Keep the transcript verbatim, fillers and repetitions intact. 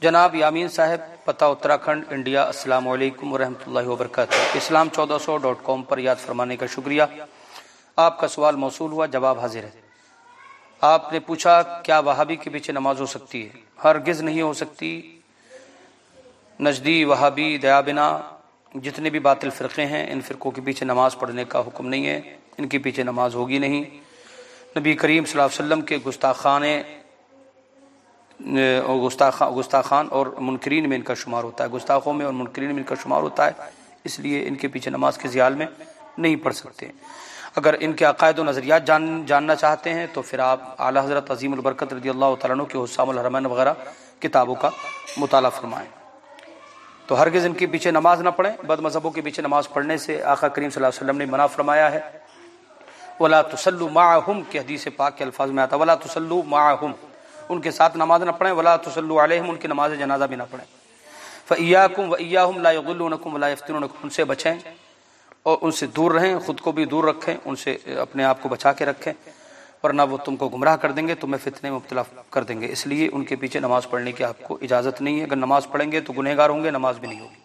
جناب یامین صاحب، پتہ اتراکھنڈ، انڈیا، السلام علیکم ورحمۃ اللہ وبرکاتہ۔ اسلام چودہ سو ڈاٹ کام پر یاد فرمانے کا شکریہ۔ آپ کا سوال موصول ہوا، جواب حاضر ہے۔ آپ نے پوچھا کیا وہابی کے پیچھے نماز ہو سکتی ہے؟ ہرگز نہیں ہو سکتی۔ نجدی، وہابی، دیابنا، جتنے بھی باطل فرقے ہیں، ان فرقوں کے پیچھے نماز پڑھنے کا حکم نہیں ہے، ان کے پیچھے نماز ہوگی نہیں۔ نبی کریم صلی اللہ علیہ وسلم کے گستاخانے گستاخان اور منکرین میں ان کا شمار ہوتا ہے، گستاخوں میں اور منکرین میں ان کا شمار ہوتا ہے، اس لیے ان کے پیچھے نماز کے زیال میں نہیں پڑھ سکتے۔ اگر ان کے عقائد و نظریات جان جاننا چاہتے ہیں تو پھر آپ اعلیٰ حضرت عظیم البرکت رضی اللہ تعالیٰ عنہ کے حسام الحرمین وغیرہ کتابوں کا مطالعہ فرمائیں۔ تو ہرگز ان کے پیچھے نماز نہ پڑھیں۔ بد مذہبوں کے پیچھے نماز پڑھنے سے آقا کریم صلی اللہ علیہ وسلم نے منع فرمایا ہے۔ وَلَا تُصَلُّوا مَعَهُمْ کے حدیث پاک کے الفاظ میں آتا ہے وَلَا تُصَلُّوا مَعَهُمْ، ان کے ساتھ نماز نہ پڑھیں۔ وَلَا تُصَلُّوا عَلَيْهِمْ، ان کی نماز جنازہ بھی نہ پڑھیں۔ فَإِيَّاكُمْ وَإِيَّاهُمْ لَا يُضِلُّونَكُمْ وَلَا يَفْتِنُونَكُمْ، ان سے بچیں اور ان سے دور رہیں، خود کو بھی دور رکھیں، ان سے اپنے آپ کو بچا کے رکھیں، ورنہ وہ تم کو گمراہ کر دیں گے، تمہیں فتنے میں مبتلا کر دیں گے۔ اس لیے ان کے پیچھے نماز پڑھنے کی آپ کو اجازت نہیں ہے۔ اگر نماز پڑھیں گے تو گنہگار ہوں گے، نماز بھی نہیں ہوگی۔